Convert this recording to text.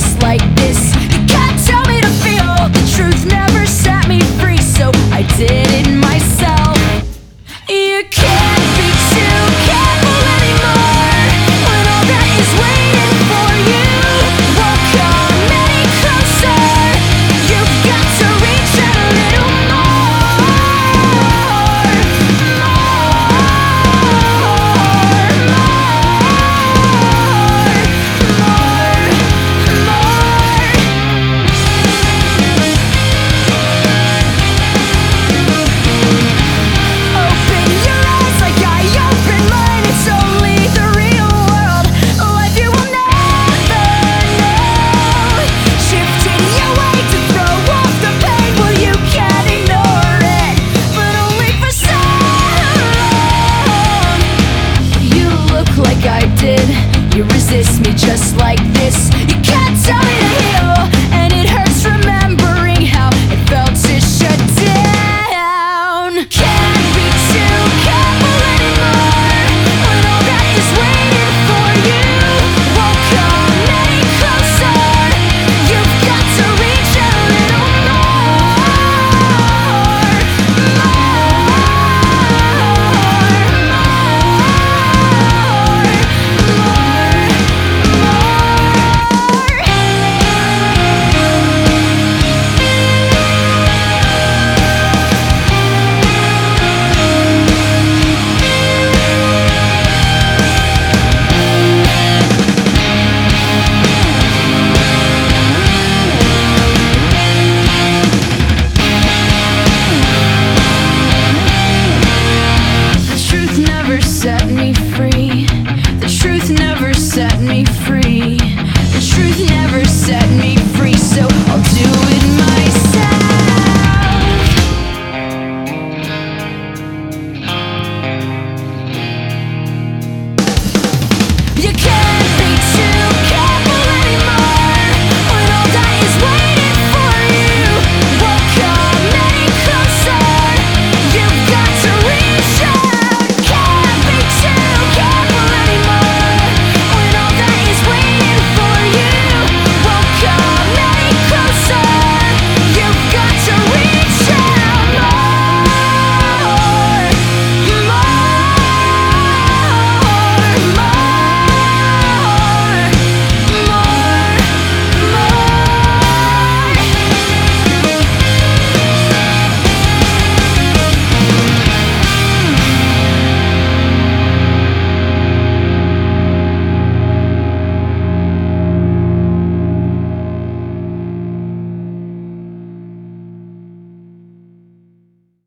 just like this. You can't tell me to feel. The truth never set me free, so I did it myself. You can't be too careful anymore when all that is waiting for you won't come any closer. You've got to reach a little more, Open your eyes like I open mine. It's only the real world, life you will never know. Shifting your way to throw off the pain. Well, you can't ignore it, but only for so long. You look like I did. You resist me just like this. You can't tell me to heal, and it hurts remembering how it felt to shut down. Can't be too careful anymore when all that is waiting for you won't come any closer. You've got to reach a little The truth never set me free. The truth never set me free. The truth never set me free.